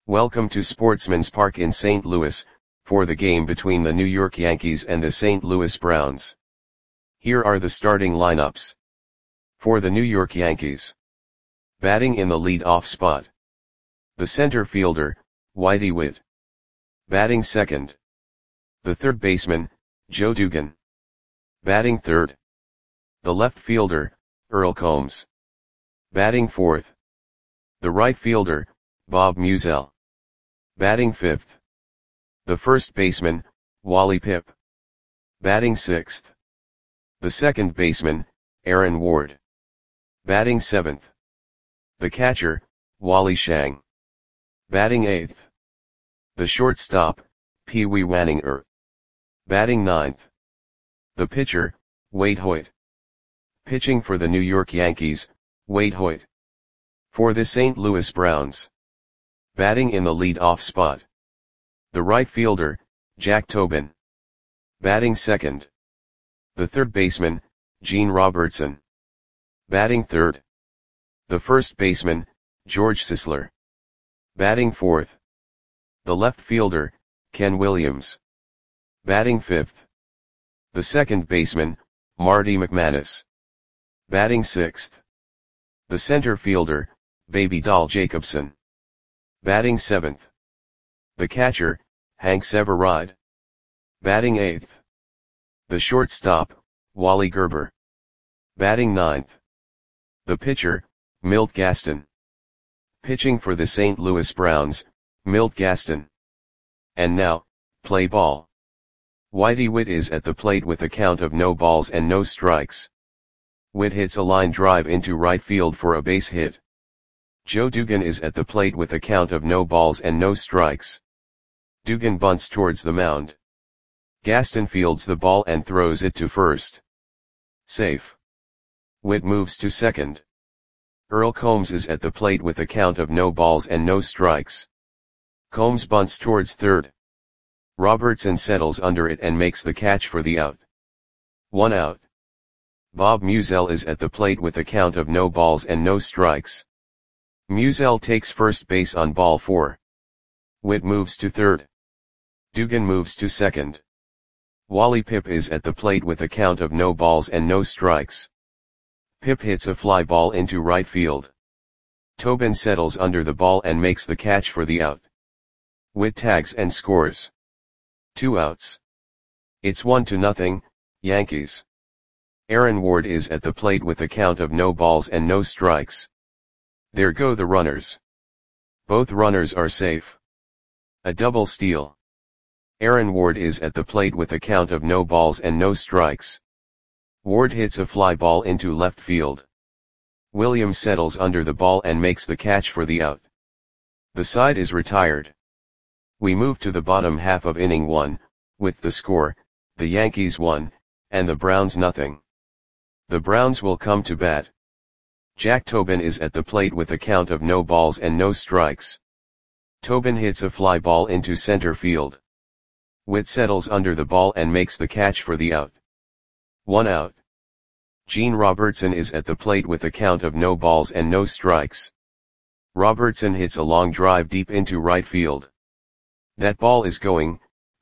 Welcome to Sportsman's Park in St. Louis, for the game between the New York Yankees and the St. Louis Browns. Here are the starting lineups. For the New York Yankees. Batting in the lead-off spot. The center fielder, Whitey Witt. Batting second. The third baseman, Joe Dugan. Batting third. The left fielder, Earl Combs. Batting fourth. The right fielder, Bob Meusel. Batting fifth. The first baseman, Wally Pipp. Batting sixth. The second baseman, Aaron Ward. Batting seventh. The catcher, Wally Schang. Batting eighth. The shortstop, Pee Wee Waninger. Batting ninth. The pitcher, Wade Hoyt. Pitching for the New York Yankees, Wade Hoyt. For the St. Louis Browns. Batting in the lead-off spot. The right fielder, Jack Tobin. Batting second. The third baseman, Gene Robertson. Batting third. The first baseman, George Sisler. Batting fourth. The left fielder, Ken Williams. Batting fifth. The second baseman, Marty McManus. Batting sixth. The center fielder, Baby Doll Jacobson. Batting seventh. The catcher, Hank Severide. Batting eighth. The shortstop, Wally Gerber. Batting ninth. The pitcher, Milt Gaston. Pitching for the St. Louis Browns, Milt Gaston. And now, play ball. Whitey Witt is at the plate with a count of no balls and no strikes. Witt hits a line drive into right field for a base hit. Joe Dugan is at the plate with a count of no balls and no strikes. Dugan bunts towards the mound. Gaston fields the ball and throws it to first. Safe. Witt moves to second. Earl Combs is at the plate with a count of no balls and no strikes. Combs bunts towards third. Robertson settles under it and makes the catch for the out. 1 out. Bob Meusel is at the plate with a count of no balls and no strikes. Meusel takes first base on ball 4. Witt moves to third. Dugan moves to second. Wally Pipp is at the plate with a count of no balls and no strikes. Pipp hits a fly ball into right field. Tobin settles under the ball and makes the catch for the out. Witt tags and scores. 2 outs. It's 1-0, Yankees. Aaron Ward is at the plate with a count of no balls and no strikes. There go the runners. Both runners are safe. A double steal. Aaron Ward is at the plate with a count of no balls and no strikes. Ward hits a fly ball into left field. Williams settles under the ball and makes the catch for the out. The side is retired. We move to the bottom half of inning 1, with the score, the Yankees 1, and the Browns nothing. The Browns will come to bat. Jack Tobin is at the plate with a count of no balls and no strikes. Tobin hits a fly ball into center field. Witt settles under the ball and makes the catch for the out. 1 out. Gene Robertson is at the plate with a count of no balls and no strikes. Robertson hits a long drive deep into right field. That ball is gone.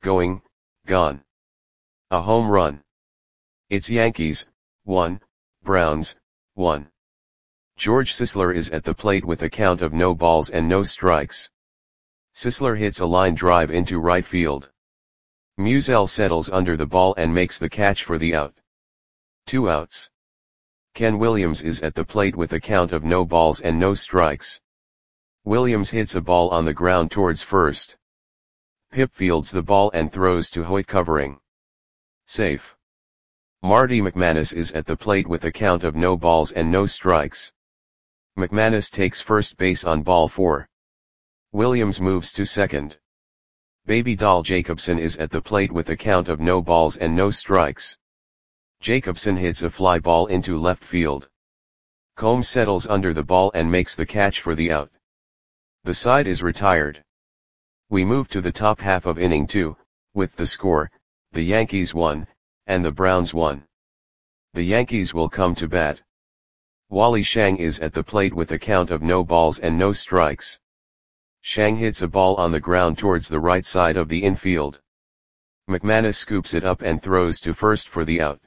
A home run. It's Yankees, 1, Browns, 1. George Sisler is at the plate with a count of no balls and no strikes. Sisler hits a line drive into right field. Meusel settles under the ball and makes the catch for the out. 2 outs. Ken Williams is at the plate with a count of no balls and no strikes. Williams hits a ball on the ground towards first. Pipp fields the ball and throws to Hoyt covering. Safe. Marty McManus is at the plate with a count of no balls and no strikes. McManus takes first base on ball 4. Williams moves to second. Baby Doll Jacobson is at the plate with a count of no balls and no strikes. Jacobson hits a fly ball into left field. Combs settles under the ball and makes the catch for the out. The side is retired. We move to the top half of inning 2, with the score, the Yankees 1, and the Browns 1. The Yankees will come to bat. Wally Schang is at the plate with a count of no balls and no strikes. Shang hits a ball on the ground towards the right side of the infield. McManus scoops it up and throws to first for the out.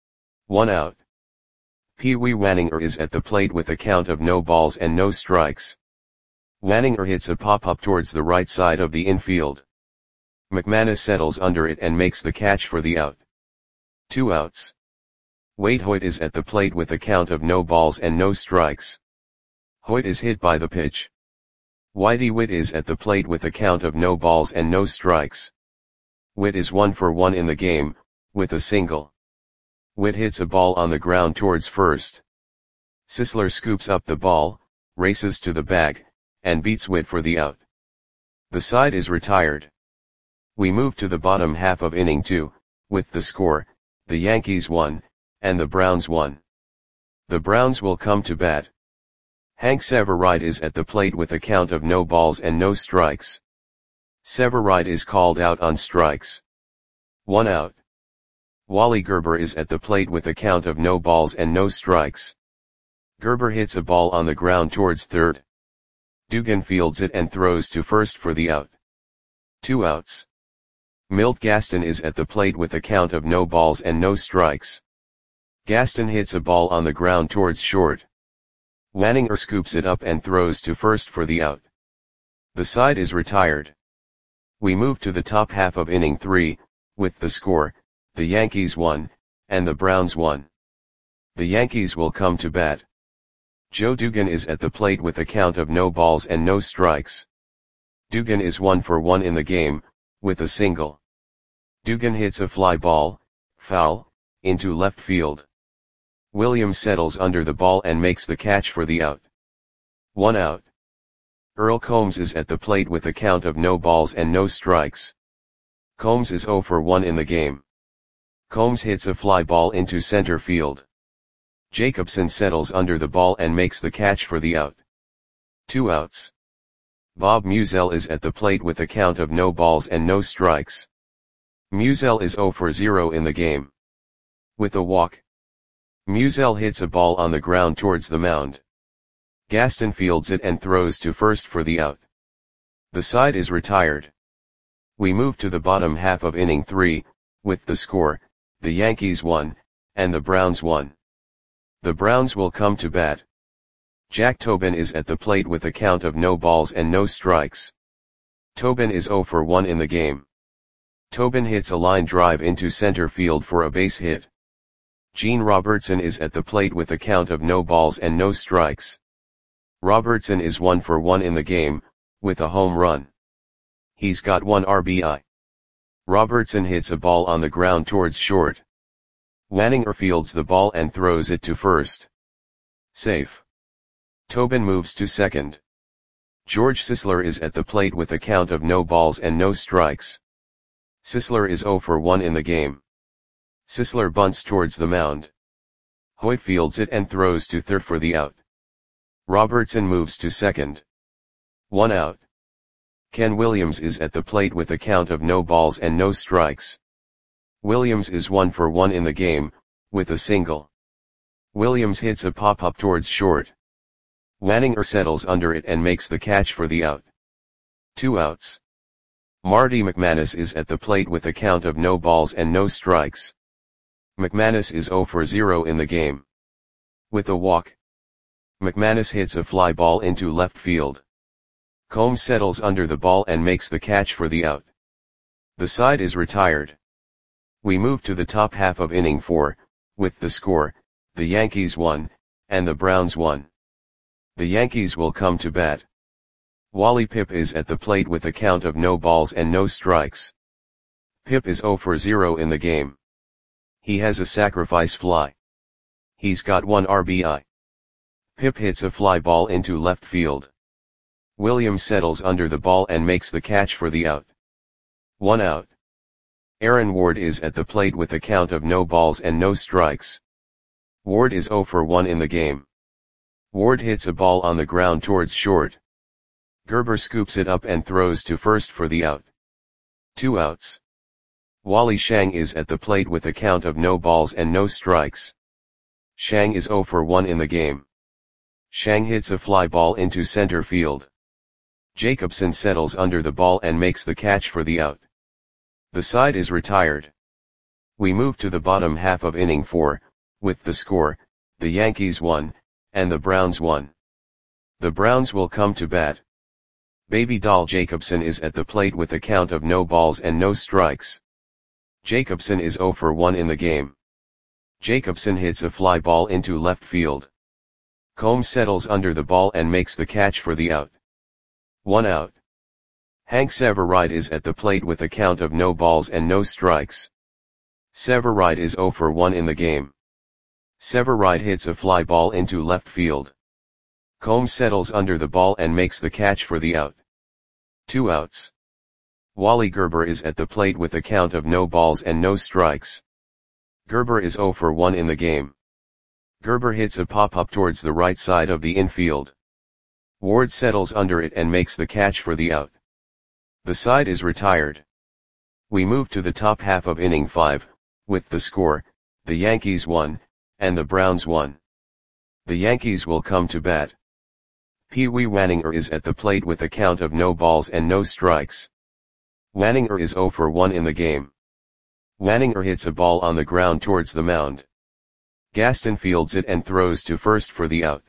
1 out. Pee Wee Wanninger is at the plate with a count of no balls and no strikes. Wanninger hits a pop-up towards the right side of the infield. McManus settles under it and makes the catch for the out. 2 outs. Wade Hoyt is at the plate with a count of no balls and no strikes. Hoyt is hit by the pitch. Whitey Witt is at the plate with a count of no balls and no strikes. Witt is 1 for 1 in the game, with a single. Witt hits a ball on the ground towards first. Sisler scoops up the ball, races to the bag, and beats Witt for the out. The side is retired. We move to the bottom half of inning 2, with the score, the Yankees 1, and the Browns 1. The Browns will come to bat. Hank Severide is at the plate with a count of no balls and no strikes. Severide is called out on strikes. 1 out. Wally Gerber is at the plate with a count of no balls and no strikes. Gerber hits a ball on the ground towards third. Dugan fields it and throws to first for the out. 2 outs. Milt Gaston is at the plate with a count of no balls and no strikes. Gaston hits a ball on the ground towards short. Wanninger scoops it up and throws to first for the out. The side is retired. We move to the top half of inning 3, with the score, the Yankees 1, and the Browns 1. The Yankees will come to bat. Joe Dugan is at the plate with a count of no balls and no strikes. Dugan is 1 for 1 in the game, with a single. Dugan hits a fly ball, foul, into left field. Williams settles under the ball and makes the catch for the out. 1 out. Earl Combs is at the plate with a count of no balls and no strikes. Combs is 0 for 1 in the game. Combs hits a fly ball into center field. Jacobson settles under the ball and makes the catch for the out. 2 outs. Bob Musial is at the plate with a count of no balls and no strikes. Musial is 0 for 0 in the game. With a walk. Musial hits a ball on the ground towards the mound. Gaston fields it and throws to first for the out. The side is retired. We move to the bottom half of inning 3, with the score, the Yankees 1, and the Browns 1. The Browns will come to bat. Jack Tobin is at the plate with a count of no balls and no strikes. Tobin is 0 for 1 in the game. Tobin hits a line drive into center field for a base hit. Gene Robertson is at the plate with a count of no balls and no strikes. Robertson is 1 for 1 in the game, with a home run. He's got 1 RBI. Robertson hits a ball on the ground towards short. Wanninger fields the ball and throws it to first. Safe. Tobin moves to second. George Sisler is at the plate with a count of no balls and no strikes. Sisler is 0 for 1 in the game. Sisler bunts towards the mound. Hoyt fields it and throws to third for the out. Robertson moves to second. 1 out. Ken Williams is at the plate with a count of no balls and no strikes. Williams is 1 for 1 in the game, with a single. Williams hits a pop-up towards short. Wanninger settles under it and makes the catch for the out. 2 outs. Marty McManus is at the plate with a count of no balls and no strikes. McManus is 0 for 0 in the game. With a walk. McManus hits a fly ball into left field. Combs settles under the ball and makes the catch for the out. The side is retired. We move to the top half of inning 4, with the score, the Yankees 1, and the Browns 1. The Yankees will come to bat. Wally Pipp is at the plate with a count of no balls and no strikes. Pipp is 0 for 0 in the game. He has a sacrifice fly. He's got 1 RBI. Pipp hits a fly ball into left field. Williams settles under the ball and makes the catch for the out. 1 out. Aaron Ward is at the plate with a count of no balls and no strikes. Ward is 0 for 1 in the game. Ward hits a ball on the ground towards short. Gerber scoops it up and throws to first for the out. 2 outs. Wally Shang is at the plate with a count of no balls and no strikes. Shang is 0 for 1 in the game. Shang hits a fly ball into center field. Jacobson settles under the ball and makes the catch for the out. The side is retired. We move to the bottom half of inning 4, with the score, the Yankees won, and the Browns won. The Browns will come to bat. Baby Doll Jacobson is at the plate with a count of no balls and no strikes. Jacobson is 0 for 1 in the game. Jacobson hits a fly ball into left field. Combs settles under the ball and makes the catch for the out. 1 out. Hank Severide is at the plate with a count of no balls and no strikes. Severide is 0 for 1 in the game. Severide hits a fly ball into left field. Combs settles under the ball and makes the catch for the out. 2 outs. Wally Gerber is at the plate with a count of no balls and no strikes. Gerber is 0 for 1 in the game. Gerber hits a pop-up towards the right side of the infield. Ward settles under it and makes the catch for the out. The side is retired. We move to the top half of inning 5, with the score, the Yankees won, and the Browns won. The Yankees will come to bat. Pee Wee Wanninger is at the plate with a count of no balls and no strikes. Wanninger is 0 for 1 in the game. Wanninger hits a ball on the ground towards the mound. Gaston fields it and throws to first for the out.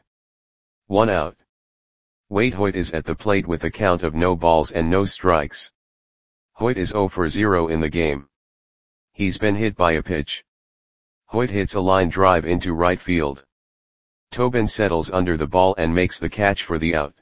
1 out. Wade Hoyt is at the plate with a count of no balls and no strikes. Hoyt is 0 for 0 in the game. He's been hit by a pitch. Hoyt hits a line drive into right field. Tobin settles under the ball and makes the catch for the out.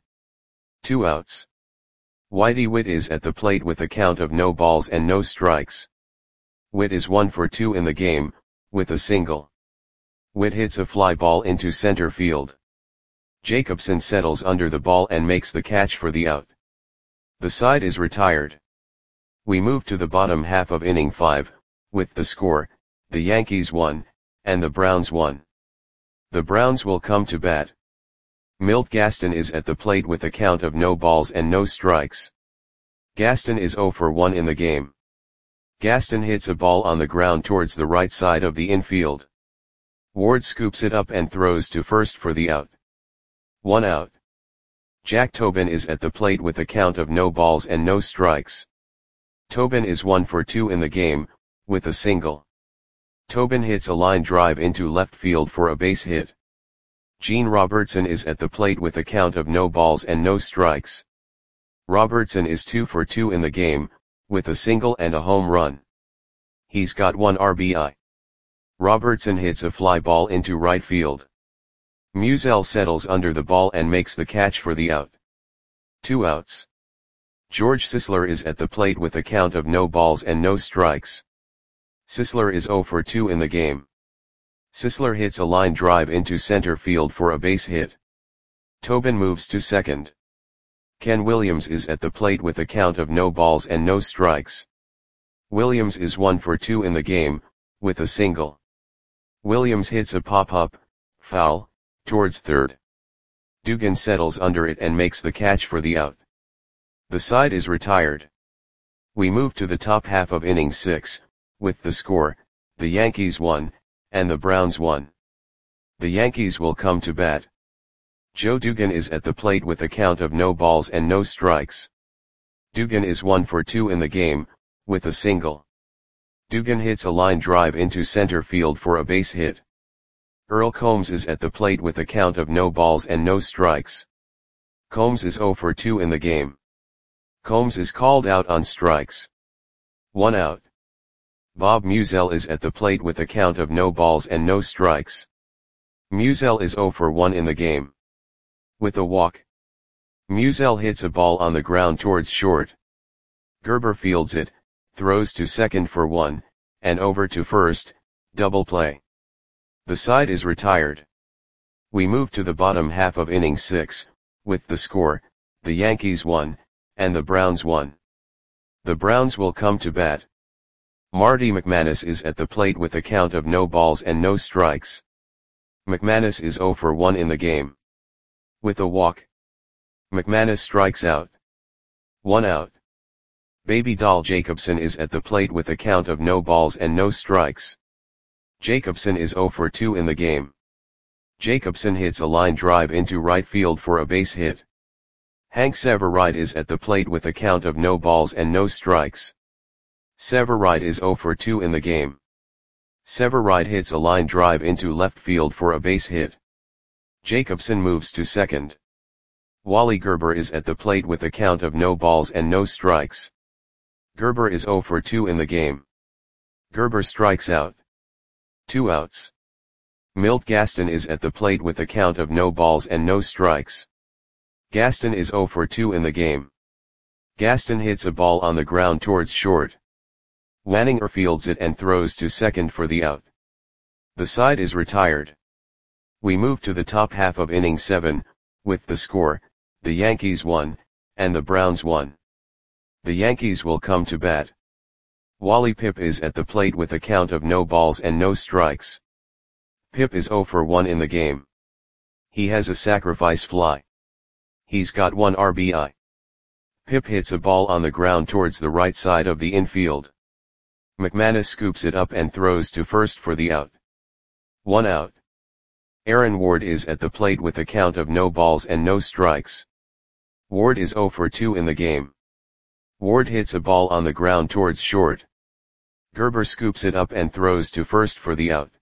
2 outs. Whitey Witt is at the plate with a count of no balls and no strikes. Witt is 1 for 2 in the game, with a single. Witt hits a fly ball into center field. Jacobson settles under the ball and makes the catch for the out. The side is retired. We move to the bottom half of inning 5, with the score, the Yankees won, and the Browns won. The Browns will come to bat. Milt Gaston is at the plate with a count of no balls and no strikes. Gaston is 0 for 1 in the game. Gaston hits a ball on the ground towards the right side of the infield. Ward scoops it up and throws to first for the out. 1 out. Jack Tobin is at the plate with a count of no balls and no strikes. Tobin is 1 for 2 in the game, with a single. Tobin hits a line drive into left field for a base hit. Gene Robertson is at the plate with a count of no balls and no strikes. Robertson is 2 for 2 in the game, with a single and a home run. He's got 1 RBI. Robertson hits a fly ball into right field. Musial settles under the ball and makes the catch for the out. 2 outs. George Sisler is at the plate with a count of no balls and no strikes. Sisler is 0 for 2 in the game. Sisler hits a line drive into center field for a base hit. Tobin moves to second. Ken Williams is at the plate with a count of no balls and no strikes. Williams is 1 for 2 in the game, with a single. Williams hits a pop-up, foul, towards third. Dugan settles under it and makes the catch for the out. The side is retired. We move to the top half of inning 6, with the score, the Yankees won, and the Browns won. The Yankees will come to bat. Joe Dugan is at the plate with a count of no balls and no strikes. Dugan is 1 for 2 in the game, with a single. Dugan hits a line drive into center field for a base hit. Earl Combs is at the plate with a count of no balls and no strikes. Combs is 0 for 2 in the game. Combs is called out on strikes. 1 out. Bob Musial is at the plate with a count of no balls and no strikes. Musial is 0 for 1 in the game. With a walk. Musial hits a ball on the ground towards short. Gerber fields it, throws to second for 1, and over to first, double play. The side is retired. We move to the bottom half of inning 6, with the score, the Yankees won, and the Browns won. The Browns will come to bat. Marty McManus is at the plate with a count of no balls and no strikes. McManus is 0 for 1 in the game. With a walk. McManus strikes out. 1 out. Baby Doll Jacobson is at the plate with a count of no balls and no strikes. Jacobson is 0 for 2 in the game. Jacobson hits a line drive into right field for a base hit. Hank Severide is at the plate with a count of no balls and no strikes. Severide is 0 for 2 in the game. Severide hits a line drive into left field for a base hit. Jacobson moves to second. Wally Gerber is at the plate with a count of no balls and no strikes. Gerber is 0 for 2 in the game. Gerber strikes out. 2 outs. Milt Gaston is at the plate with a count of no balls and no strikes. Gaston is 0 for 2 in the game. Gaston hits a ball on the ground towards short. Wanninger fields it and throws to second for the out. The side is retired. We move to the top half of inning 7, with the score, the Yankees 1, and the Browns 1. The Yankees will come to bat. Wally Pipp is at the plate with a count of no balls and no strikes. Pipp is 0 for 1 in the game. He has a sacrifice fly. He's got 1 RBI. Pipp hits a ball on the ground towards the right side of the infield. McManus scoops it up and throws to first for the out. 1 out. Aaron Ward is at the plate with a count of no balls and no strikes. Ward is 0 for 2 in the game. Ward hits a ball on the ground towards short. Gerber scoops it up and throws to first for the out.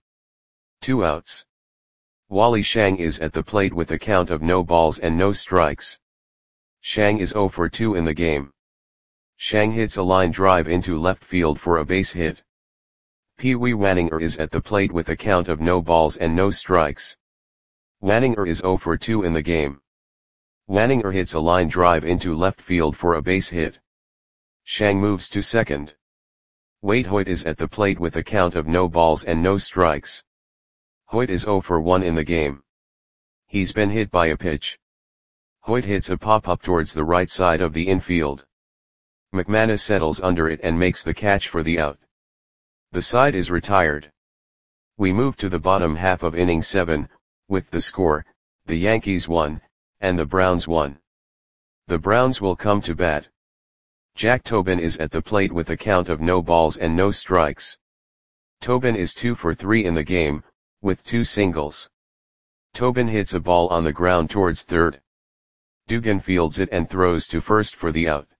2 outs. Wally Shang is at the plate with a count of no balls and no strikes. Shang is 0 for 2 in the game. Shang hits a line drive into left field for a base hit. Pee Wee Wanninger is at the plate with a count of no balls and no strikes. Wanninger is 0 for 2 in the game. Wanninger hits a line drive into left field for a base hit. Shang moves to second. Wade Hoyt is at the plate with a count of no balls and no strikes. Hoyt is 0 for 1 in the game. He's been hit by a pitch. Hoyt hits a pop-up towards the right side of the infield. McManus settles under it and makes the catch for the out. The side is retired. We move to the bottom half of inning 7, with the score, the Yankees 1, and the Browns 1. The Browns will come to bat. Jack Tobin is at the plate with a count of no balls and no strikes. Tobin is 2 for 3 in the game, with 2 singles. Tobin hits a ball on the ground towards third. Dugan fields it and throws to first for the out.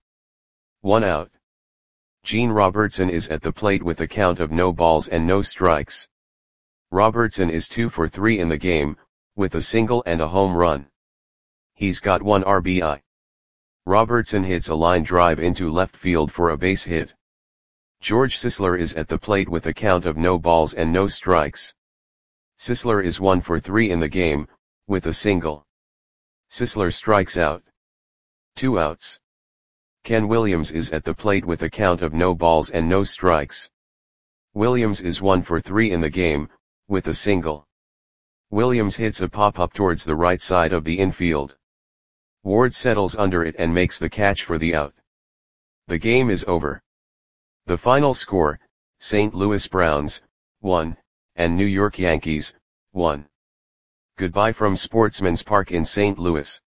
1 out. Gene Robertson is at the plate with a count of no balls and no strikes. Robertson is 2 for 3 in the game, with a single and a home run. He's got 1 RBI. Robertson hits a line drive into left field for a base hit. George Sisler is at the plate with a count of no balls and no strikes. Sisler is 1 for 3 in the game, with a single. Sisler strikes out. 2 outs. Ken Williams is at the plate with a count of no balls and no strikes. Williams is 1 for 3 in the game, with a single. Williams hits a pop-up towards the right side of the infield. Ward settles under it and makes the catch for the out. The game is over. The final score, St. Louis Browns, 1, and New York Yankees, 1. Goodbye from Sportsman's Park in St. Louis.